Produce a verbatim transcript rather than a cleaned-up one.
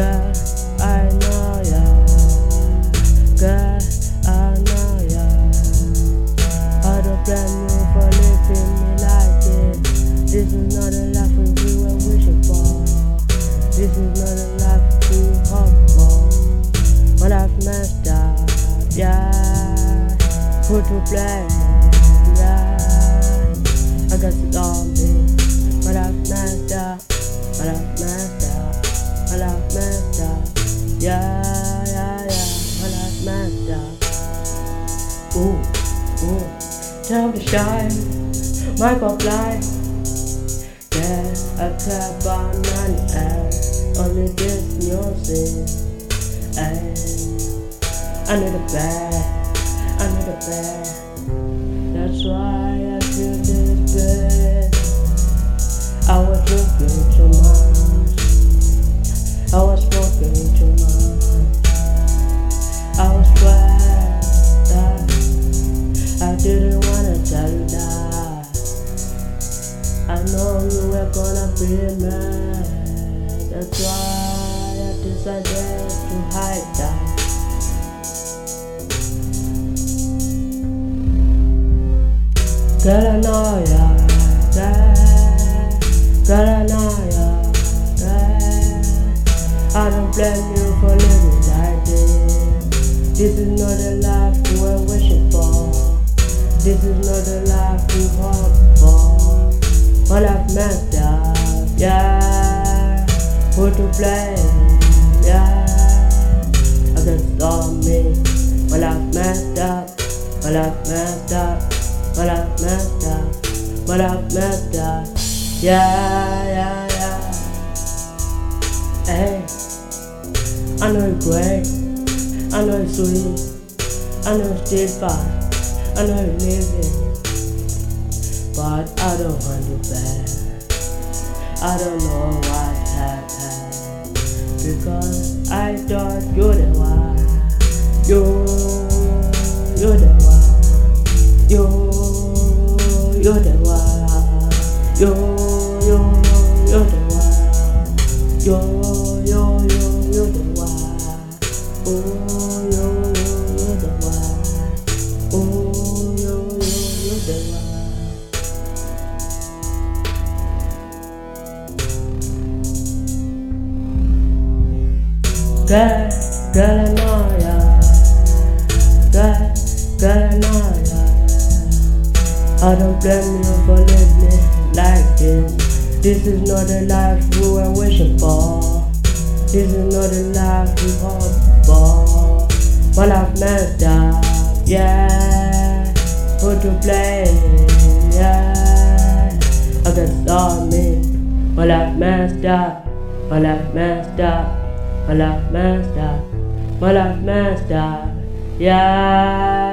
Girl, I know ya. Girl, I know ya. I don't blame you for living me like this. This is not a life we were wishing for. This is not a life we hope for. But I've messed up, yeah. Put to blame, yeah. I guess it's on me. But I've messed up, but I've messed up, but I've messed up, yeah, yeah, yeah. But I've messed up. Ooh, ooh. Tell the shine, Michael Blind. Yeah, I care about money and only this music. Ay, I need a bag, I need a bag. That's why I feel this bad. I was drinking too much, I was smoking too much, I was stressed out. I didn't wanna tell you that. I know you were gonna be mad. That's why I decided to hide that. Girl, I know ya, girl. Girl, I know ya, girl. I don't blame you for living like this. This is not the life you were wishing for. This is not the life you hoped for. But I've messed up, yeah. Who to blame, yeah. I guess it's on me. But I've messed up, but I've messed up, but I've messed up, but I've messed up, yeah, yeah, yeah. Hey, I know you're great, I know you're sweet, I know you're still fine, I know you're living. But I don't want you back. I don't know what happened, because I thought you're the one. You, you're the one. You, you're the one. You, you, you're the one. You, you, you, you're the one. Oh, you, you, you're the one. Oh, you, you, you're the one. Girl, girl, I know ya. Girl, girl, I know ya. I don't blame you for living like this. This is not the life we were wishing for. This is not the life we hoped for. But I've messed up, yeah. Who to blame, yeah. I guess it's on me. But I've messed up, but I've messed up. Well, I've messed up, well, I've messed up, yeah.